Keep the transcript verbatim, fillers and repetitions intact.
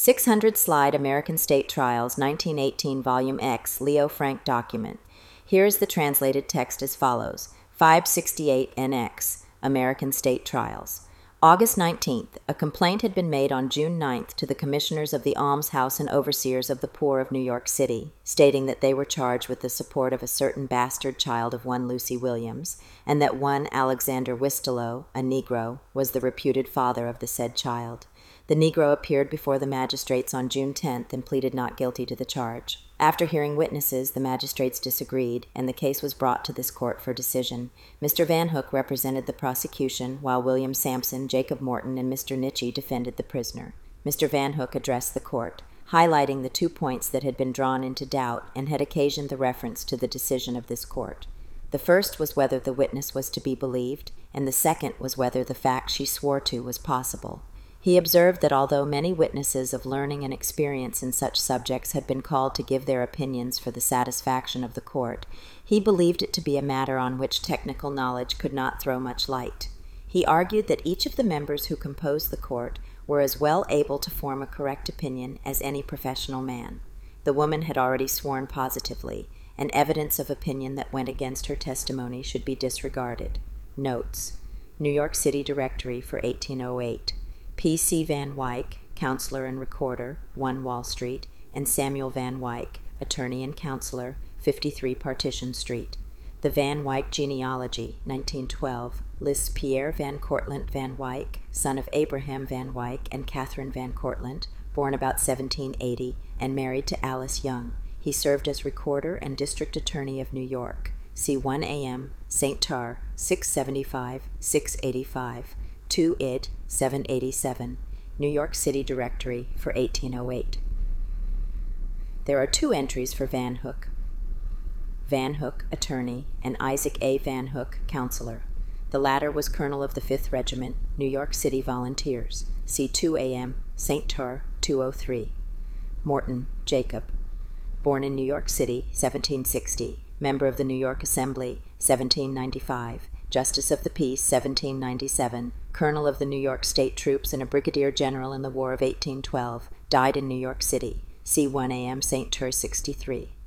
six hundred slide American State Trials, nineteen eighteen, Volume X, Leo Frank document. Here is the translated text as follows. five sixty-eight N X, American State Trials. August nineteenth, a complaint had been made on June ninth to the commissioners of the almshouse and overseers of the poor of New York City, stating that they were charged with the support of a certain bastard child of one Lucy Williams, and that one Alexander Wistelow, a Negro, was the reputed father of the said child. The Negro appeared before the magistrates on June tenth and pleaded not guilty to the charge. After hearing witnesses, the magistrates disagreed, and the case was brought to this court for decision. Mister Van Hook represented the prosecution, while William Sampson, Jacob Morton, and Mister Nitchie defended the prisoner. Mister Van Hook addressed the court, highlighting the two points that had been drawn into doubt and had occasioned the reference to the decision of this court. The first was whether the witness was to be believed, and the second was whether the fact she swore to was possible. He observed that although many witnesses of learning and experience in such subjects had been called to give their opinions for the satisfaction of the court, he believed it to be a matter on which technical knowledge could not throw much light. He argued that each of the members who composed the court were as well able to form a correct opinion as any professional man. The woman had already sworn positively, and evidence of opinion that went against her testimony should be disregarded. Notes: New York City Directory for eighteen oh eight. P C Van Wyck, counselor and recorder, one Wall Street, and Samuel Van Wyck, attorney and counselor, fifty-three Partition Street. The Van Wyck genealogy, nineteen twelve, lists Pierre Van Cortlandt Van Wyck, son of Abraham Van Wyck and Catherine Van Cortlandt, born about seventeen eighty, and married to Alice Young. He served as recorder and district attorney of New York. See one A M, Saint Tar, six seventy-five, six eighty-five. two id, seven eighty-seven, New York City Directory for eighteen oh eight. There are two entries for Van Hook. Van Hook, attorney, and Isaac A. Van Hook, counselor. The latter was colonel of the fifth Regiment, New York City Volunteers. See two A M, Saint Tar, two oh three. Morton, Jacob. Born in New York City, seventeen sixty. Member of the New York Assembly, seventeen ninety-five. Justice of the Peace, seventeen ninety-seven, colonel of the New York State Troops and a brigadier general in the War of eighteen twelve, died in New York City. See one A M, Saint Tar, sixty-three.